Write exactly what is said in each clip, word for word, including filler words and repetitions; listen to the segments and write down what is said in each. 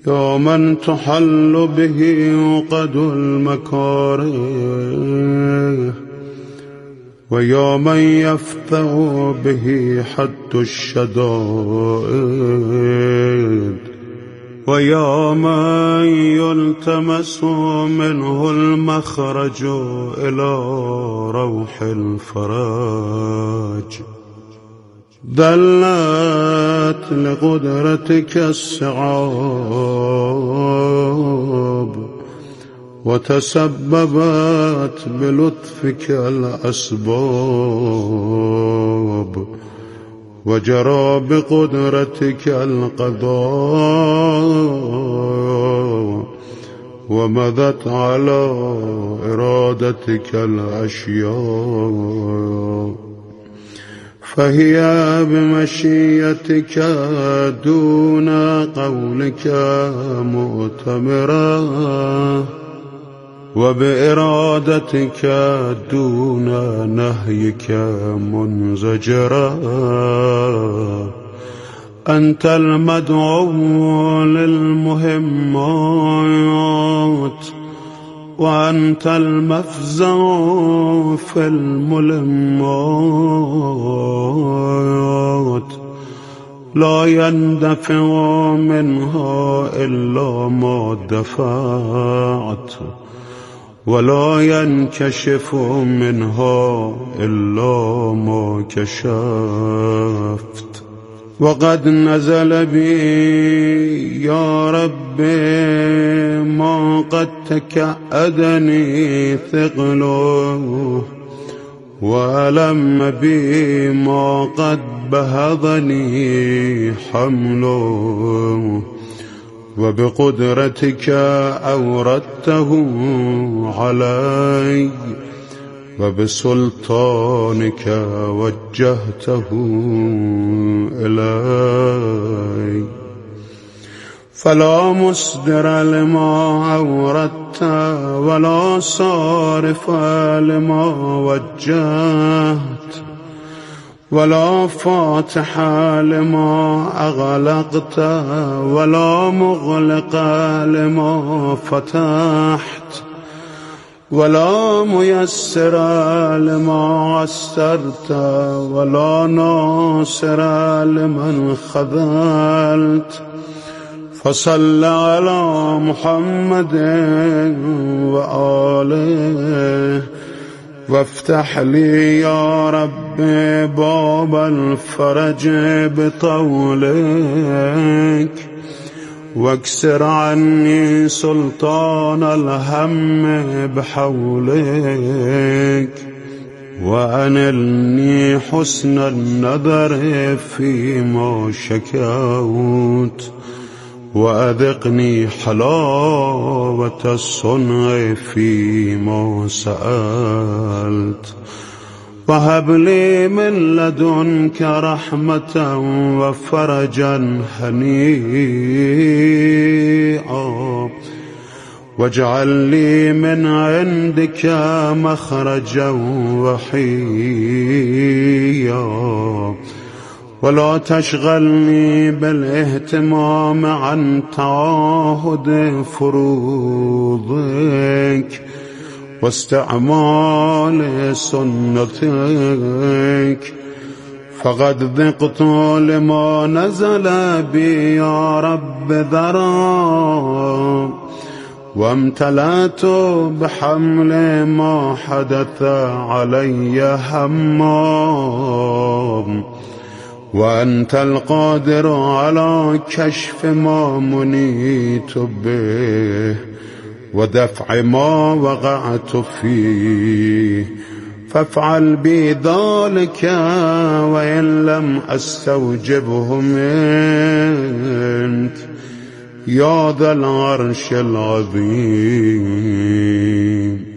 يا من تحل به عقد المكاره ويا من يفتح به حد الشدائد ويا من يلتمس منه المخرج إلى روح الفرج دلت لقدرتك الصعاب وتسببت بلطفك الأسباب وجرى بقدرتك القضاء ومضت على إرادتك الأشياء فهي بمشيتك دون قولك مؤتمرة وبإرادتك دون نهيك منزجرة أنت المدعو للمهمات وأنت المفزع في الملمات لا يندفع منها إلا ما دفعت ولا ينكشف منها إلا ما كشفت وقد نزل بي يا ربي ما قد تكأدني ثقله وألم بي ما قد بهضني حمله وبقدرتك أوردته علي وبسلطانك وجهته إلي فلا مصدر لما أوردت ولا صارف لما وجهت ولا فاتح لما أغلقت ولا مغلق لما فتحت ولا ميسر لما عسرت ولا ناصر لمن خذلت فصل على محمد وآله وافتح لي يا رب باب الفرج بطولك واكسر عني سلطان الهم بحولك وأنلني حسن النظر فيما شكوت وأذقني حلاوة الصنع فيما سألت وهب لي من لدنك رحمة وفرجا هنيئا واجعل لي من عندك مخرجا وحيا ولا تشغلني بالاهتمام عن تعاهد فروضك واستعمال سنتك فقد ذقت لما نزل بي يا رب ذرا وامتلأت بحمل ما حدث علي همام وأنت القادر على كشف ما منيت به ودفع ما وقعت فيه فافعل بي ذلك وإن لم أستوجبه منك يا ذا العرش العظيم.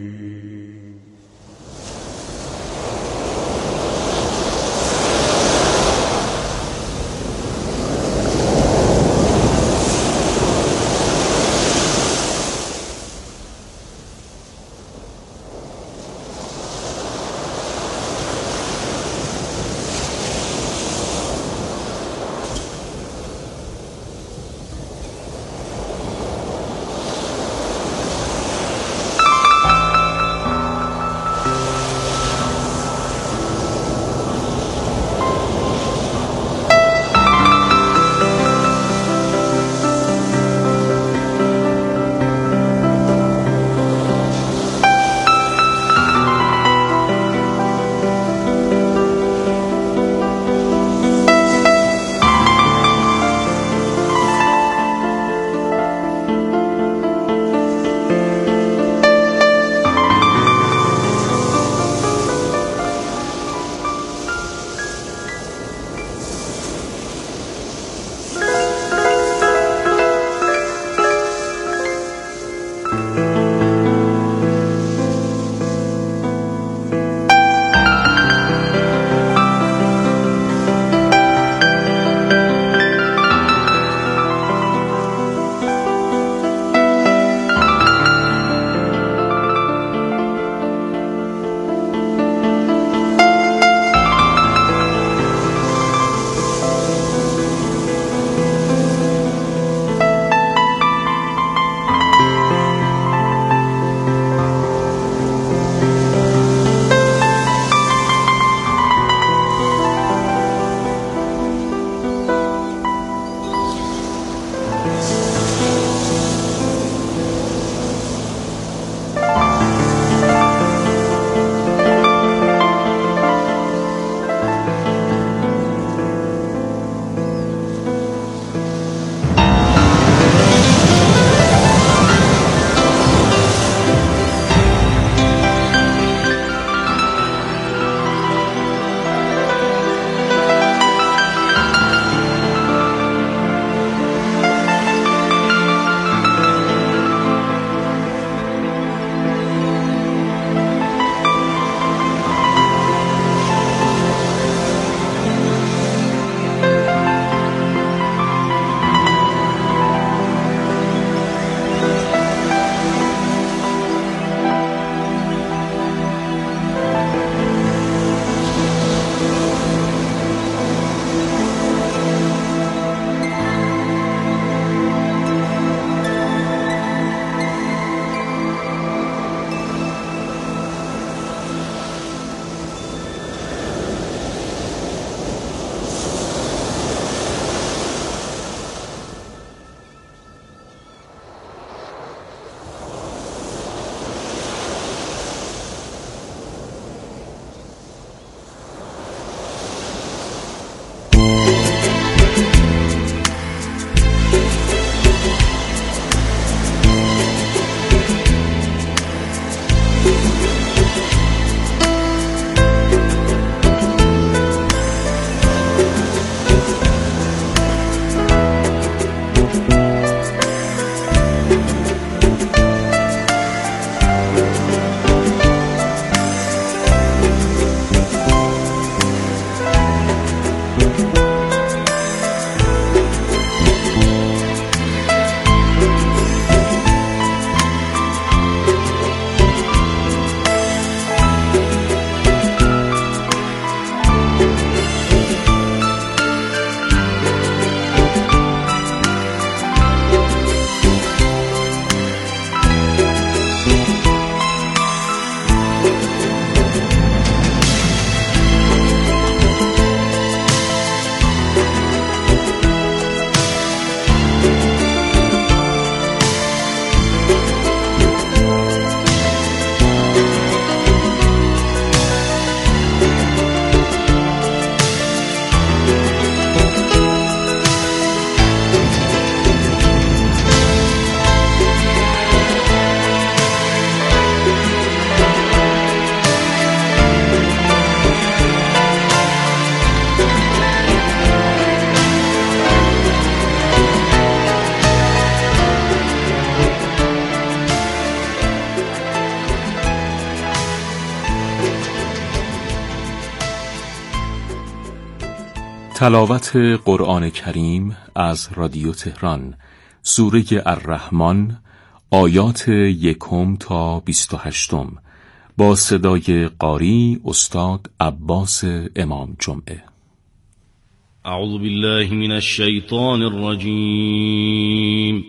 تلاوت قرآن کریم از رادیو تهران، سوره الرحمن، آیات یکم تا بیست و هشتم، با صدای قاری استاد عباس امام جمعه. اعوذ بالله من الشیطان الرجیم.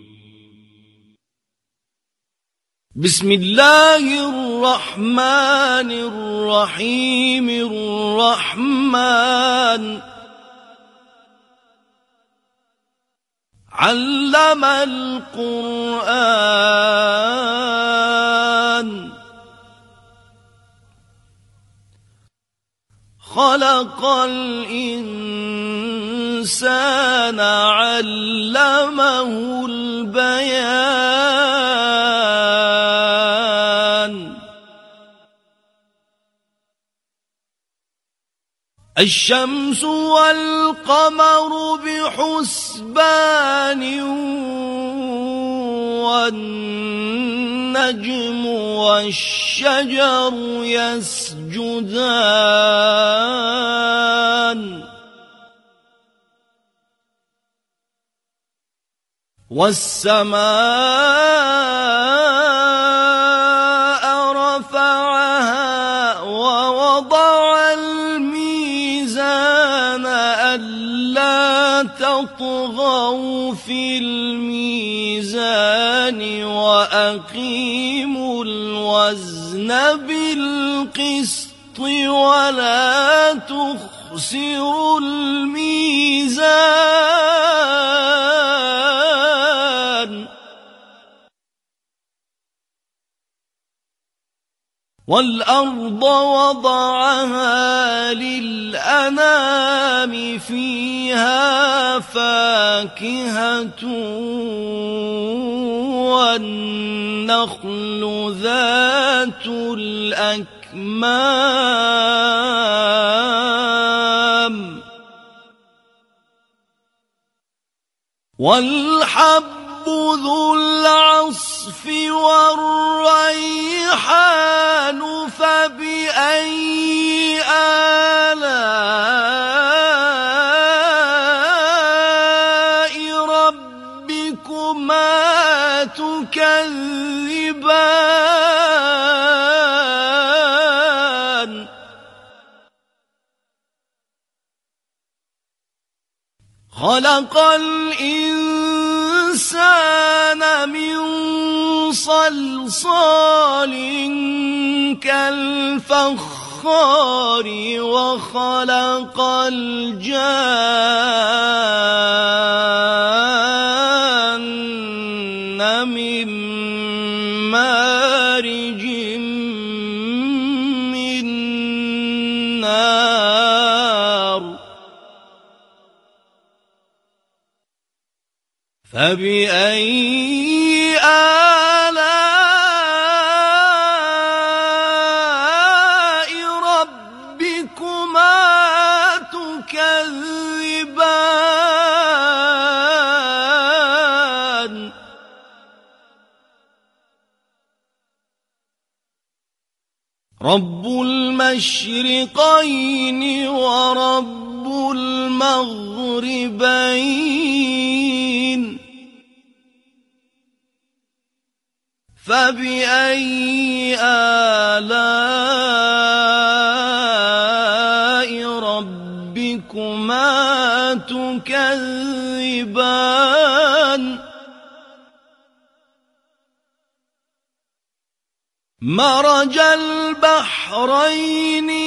بسم الله الرحمن الرحیم. الرحمن علم القرآن خلق الإنسان علمه البيان. الشمس والقمر بحسبان والنجم والشجر يسجدان والسماء رفعها ووضع الميزان ألا تطغوا في الميزان وأقيموا الوزن بالقسط ولا تخسروا الميزان. والأرض وضعها للأنام فيها فاكهة والنخل ذات الأكمام والحب ذو العصف والريحان فبأي آلاء ربكما تكذبان. خلق الإنسان من صلصال كالفخار وخلق الجان من مارج من نار. فبأي آلاء ربكما تكذبان. رب المشرقين ورب المغربين فبأي آلاء ربكما تكذبان. مرج البحرين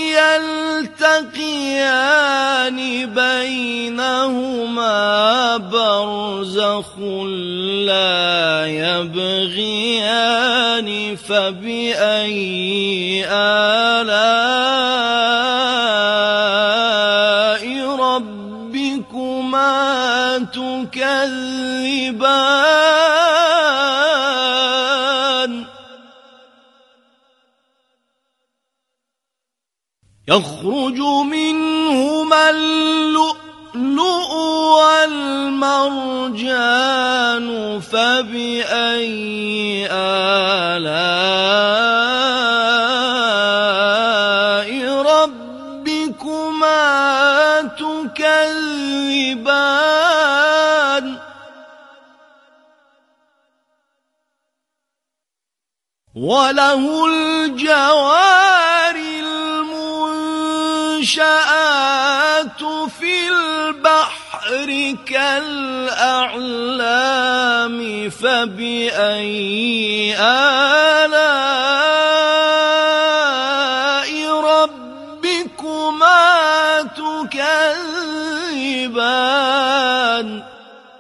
يلتقيان بينهما برزخ لا يبغيان فبأي آلاء ربكما تكذبان. يخرج منهما اللؤلؤ والمرجان فبأي آلاء ربكما تكذبان. وله الجوار المنشآت في البحر كالأعلام فبأي آلاء ربكما تكذبان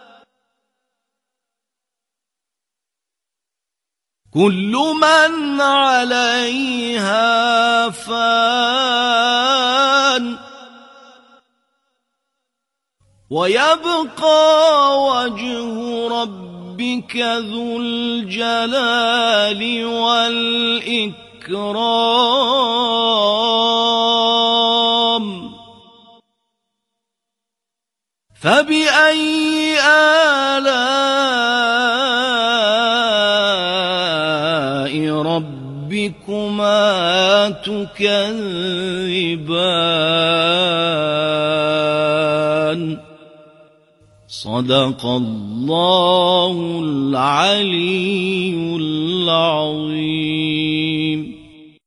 كل من عليها فان ويبقى وجه ربك ذو الجلال والإكرام فبأي آلاء ربكما تكذبان صدق الله العلي العظيم.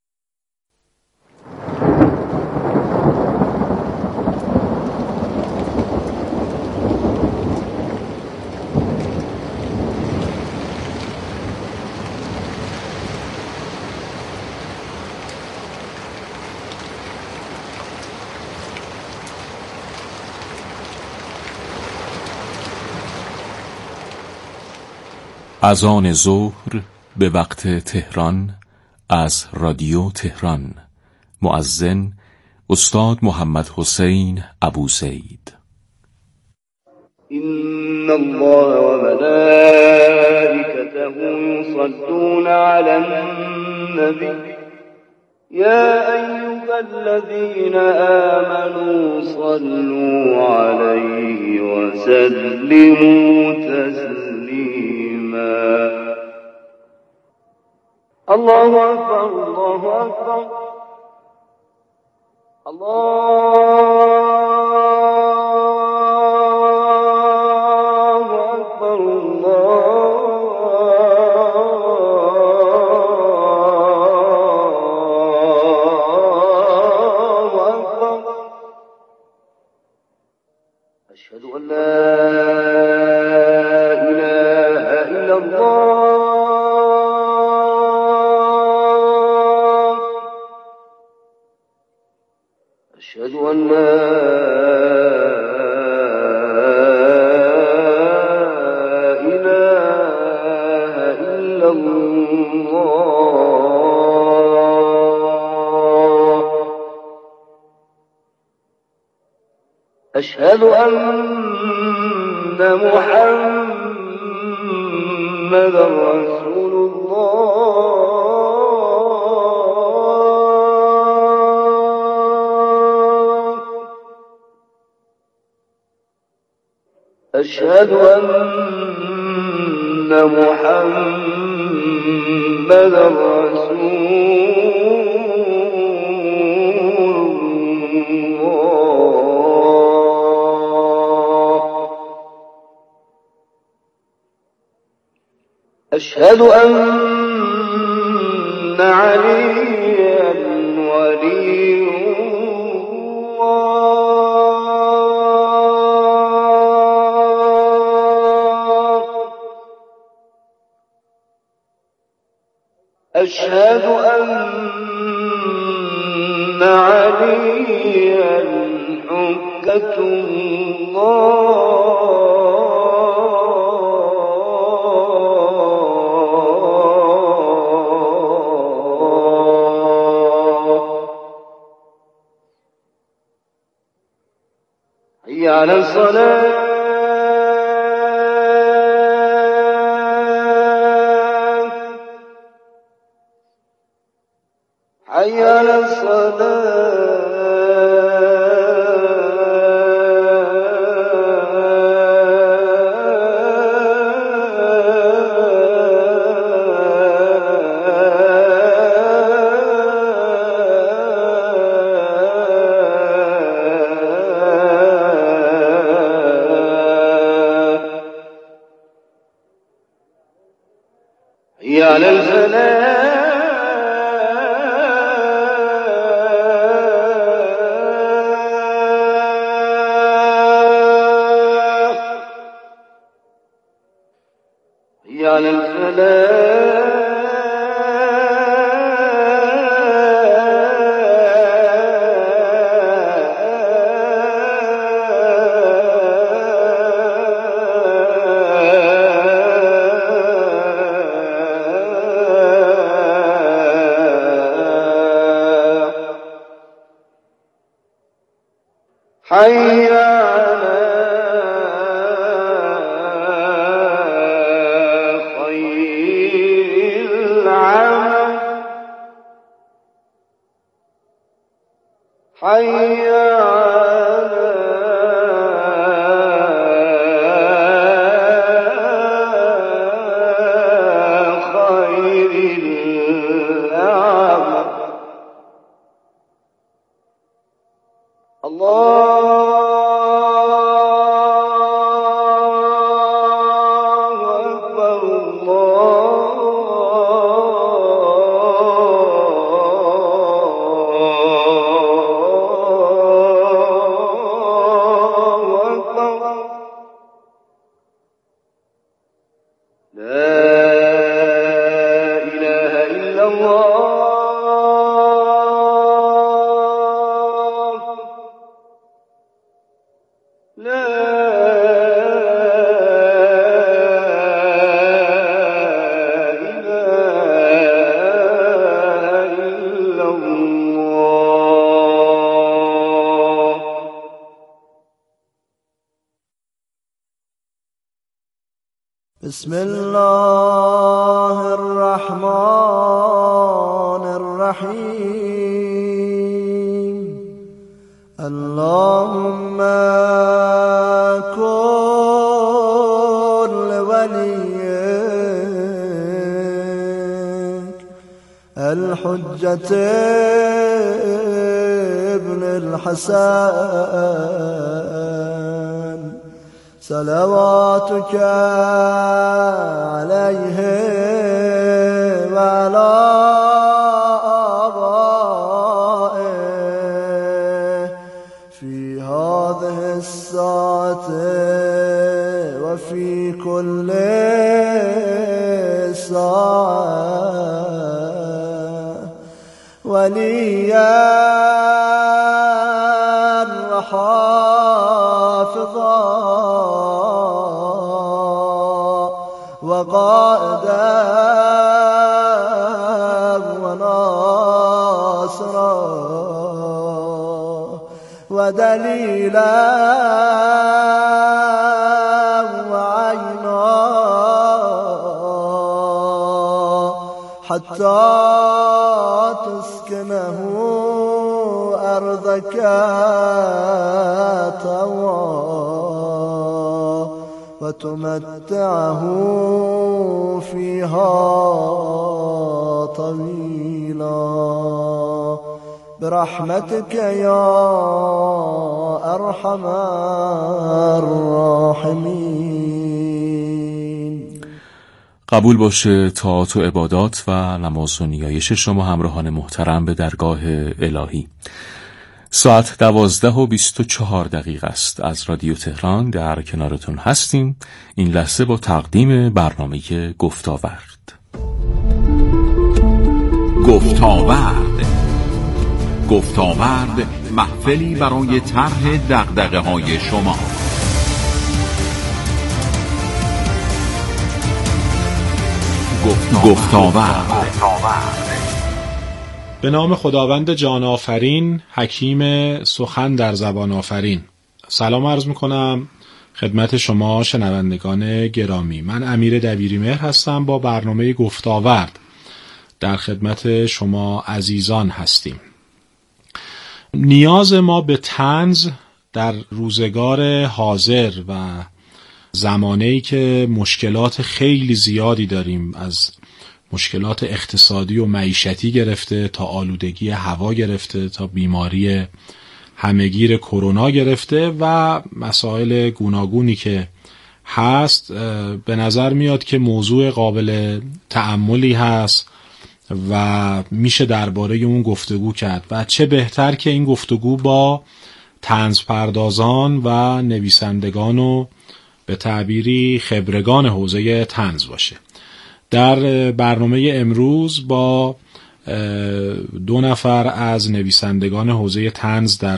اذان ظهر به وقت تهران از رادیو تهران. مؤذن استاد محمد حسین ابوزید. إن الله وملائكته يصلون على النبي يا أيها الذين آمنوا صلوا عليه وسلموا تسليما. الله أكبر الله أكبر الله أكبر الله أكبر. أشهد أن لا إله إلا الله. أشهد أن لا إله إلا الله. أشهد أن محمدا رسول الله. أشهد أن محمدا رسول الله. أشهد أن عليا ولي أشهد أن عليا حجة الله. حي على الصلاة. حي على الصلاة. حي على الفلاح. الفلاح حي على خير العمل حي على خير العمل الله بسم الله الرحمن الرحيم اللهم كن لوليك الحجة ابن الحسن صلواتك عليه وعلى آبائه في هذه الساعة وفي كل ساعة وليا وحافظا وقائدا وناصرا ودليلا وعينا حتى تسكنه أرضك طوعا وتمتعه فيها طويلا برحمتك يا أرحم الراحمين. قبول باشه طاعات و عبادات و نماز و نیایش شما همراهان محترم به درگاه الهی. ساعت دوازده و بیست و چهار دقیقه است از رادیو تهران در کنارتون هستیم. این لحظه با تقدیم برنامه گفتاورد. گفتاورد گفتاورد محفلی برای طرح دغدغه‌های شما. گفتاورد. به نام خداوند جان آفرین، حکیم سخن در زبان آفرین. سلام عرض میکنم خدمت شما شنوندگان گرامی. من امیر دبیریمهر هستم، با برنامه گفتاورد در خدمت شما عزیزان هستیم. نیاز ما به طنز در روزگار حاضر و زمانه‌ای که مشکلات خیلی زیادی داریم، از مشکلات اقتصادی و معیشتی گرفته تا آلودگی هوا گرفته تا بیماری همهگیر کرونا گرفته و مسائل گوناگونی که هست، به نظر میاد که موضوع قابل تأملی هست و میشه درباره اون گفتگو کرد و چه بهتر که این گفتگو با طنز پردازان و نویسندگان و به تعبیری خبرگان حوزه طنز باشه. در برنامه امروز با دو نفر از نویسندگان حوزه طنز در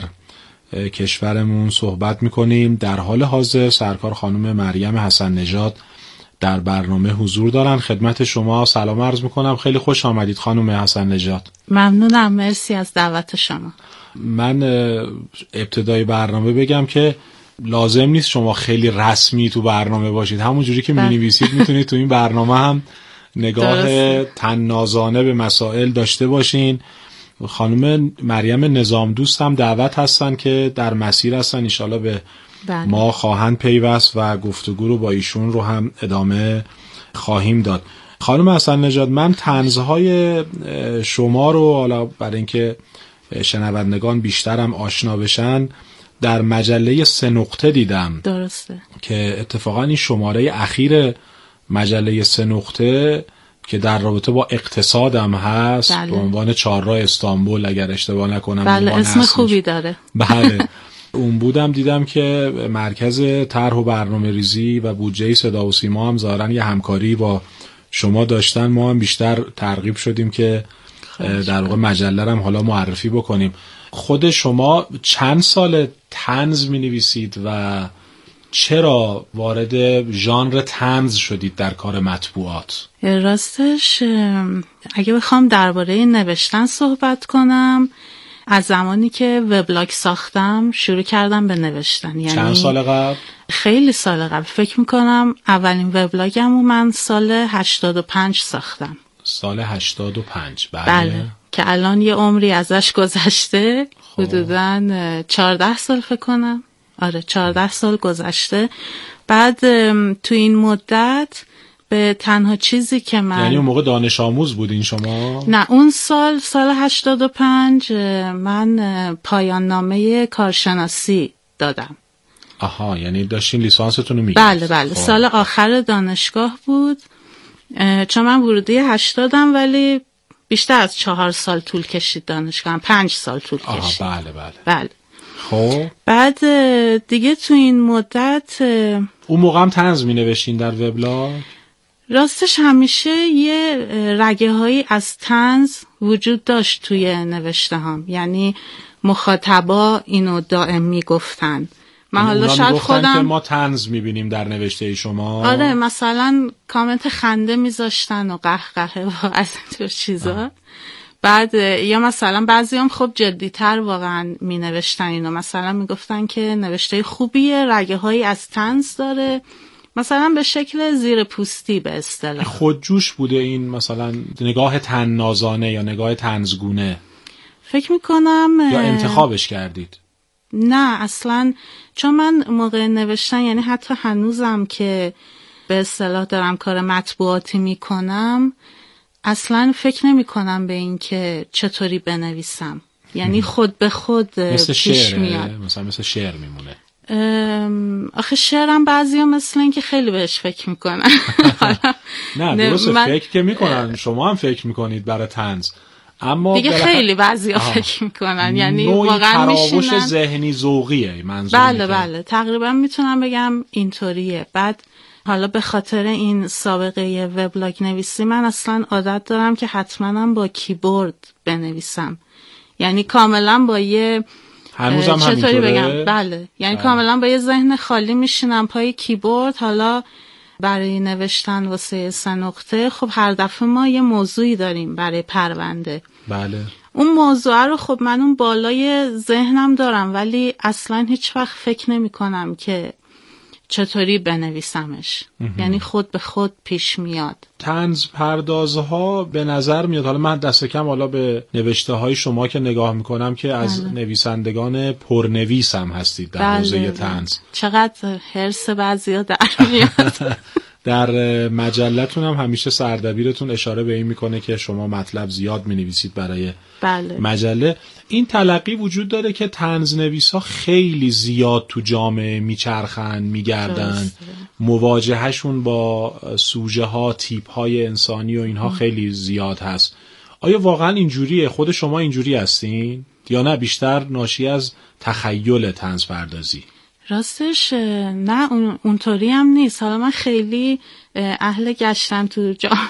کشورمون صحبت میکنیم. در حال حاضر سرکار خانم مریم حسن نژاد در برنامه حضور دارن. خدمت شما سلام عرض میکنم. خیلی خوش آمدید خانم حسن نژاد. ممنونم، مرسی از دعوت شما. من ابتدای برنامه بگم که لازم نیست شما خیلی رسمی تو برنامه باشید، همون جوری که می‌نویسید میتونید تو این برنامه هم نگاه طنازانه به مسائل داشته باشین. خانم مریم نظام دوست هم دعوت هستن که در مسیر هستن، انشالله به بله. ما خواهند پیوست و گفتگو رو با ایشون رو هم ادامه خواهیم داد. خانم حسن نژاد، من طنزهای شما رو حالا برای اینکه شنوندگان بیشترم آشنا بشن در مجله سه نقطه دیدم. درسته. که اتفاقا این شماره اخیر مجله سه نقطه که در رابطه با اقتصادم هست بله. به عنوان چهارراه استانبول اگر اشتباه نکنم. بله، اسم خوبی داره. بله. اون بودم دیدم که مرکز طرح و برنامه ریزی و بودجه صدا و سیما هم ظاهرا یه همکاری با شما داشتن. ما هم بیشتر ترغیب شدیم که در واقع مجله هم حالا معرفی بکنیم. خود شما چند سال طنز می‌نویسید و چرا وارد ژانر طنز شدید در کار مطبوعات؟ راستش اگه بخوام درباره نوشتن صحبت کنم، از زمانی که وبلاگ ساختم شروع کردم به نوشتن. یعنی چند سال قبل؟ خیلی سال قبل. فکر میکنم اولین وبلاگمو من سال هشتاد و پنج ساختم. سال هشتاد و پنج. بله, بله. که الان یه عمری ازش گذشته، حدوداً چهارده سال فکر کنم. آره چهارده سال گذشته. بعد تو این مدت به تنها چیزی که من، یعنی اون موقع دانش آموز بودین شما؟ نه، اون سال سال هشتاد و پنج من پایان نامه کارشناسی دادم. آها، یعنی داشتین لیسانستون رو میگیرید؟ بله بله. سال آخر دانشگاه بود، چون من ورودی هشتادم ولی بیشتر از چهار سال طول کشید دانشگاه، پنج سال طول کشید. آها بله بله. بله. خب بعد دیگه تو این مدت اون موقع هم طنز می نوشتین در وبلاگ؟ راستش همیشه یه رگه هایی از طنز وجود داشت توی نوشته هم، یعنی مخاطبا اینو دائم می گفتن. من حالا شاید خودم که ما طنز میبینیم در نوشته شما. آره، مثلا کامنت خنده میذاشتن و قهقهه و از اینطور چیزا. آه. بعد یا مثلا بعضی هم خب جدیتر واقعا می نوشتن اینو، مثلا می گفتن که نوشته خوبیه، رگه هایی از طنز داره، مثلا به شکل زیر پوستی به اصطلاح. خودجوش بوده این مثلا نگاه طنازانه یا نگاه طنزگونه؟ فکر می کنم یا انتخابش کردید؟ نه اصلا، چون من موقع نوشتن، یعنی حتی هنوزم که به اصطلاح دارم کار مطبوعاتی می کنم، اصلا فکر نمی کنم به این که چطوری بنویسم، یعنی خود به خود مثل پیش میاد. مثلا مثل شعر میمونه. آخه شعرم بعضی ها مثل این که خیلی بهش فکر میکنن. نه درسته، من... فکر که میکنن، شما هم فکر میکنید برای طنز، اما دیگه بلخ... خیلی بعضی ها فکر میکنن، یعنی واقعا میشینن. نوعی تراوش ذهنی ذوقیه منظور. بله بله، تقریبا میتونم بگم اینطوریه. بعد حالا به خاطر این سابقه وبلاگ نویسی من اصلا عادت دارم که حتما با کیبورد بنویسم، یعنی کاملا با یه هنوزم چطوری بگم بله یعنی بله. کاملا با یه ذهن خالی میشینم پای کیبورد. حالا برای نوشتن واسه سه نقطه خب هر دفعه ما یه موضوعی داریم برای پرونده. بله. اون موضوع رو خب من اون بالای ذهنم دارم، ولی اصلا هیچ وقت فکر نمی کنم که چطوری بنویسمش، یعنی خود به خود پیش میاد. طنز پردازها به نظر میاد، حالا من دست کم حالا به نوشته های شما که نگاه میکنم که از بله. نویسندگان پرنویس هم هستید در بله حوزه بله. طنز. چقدر حرص بعضیا در میاد. در مجلتون هم همیشه سردبیرتون اشاره به این میکنه که شما مطلب زیاد مینویسید برای بله. مجله. این تلقی وجود داره که طنز نویسا خیلی زیاد تو جامعه میچرخن، میگردن، مواجهشون با سوژه ها، تیپ های انسانی و اینها ام. خیلی زیاد هست. آیا واقعا اینجوریه؟ خود شما اینجوری هستین یا نه بیشتر ناشی از تخیل طنز پردازی؟ راستش نه اون اونطوری هم نیست. حالا من خیلی اهل گشتن تو جامعه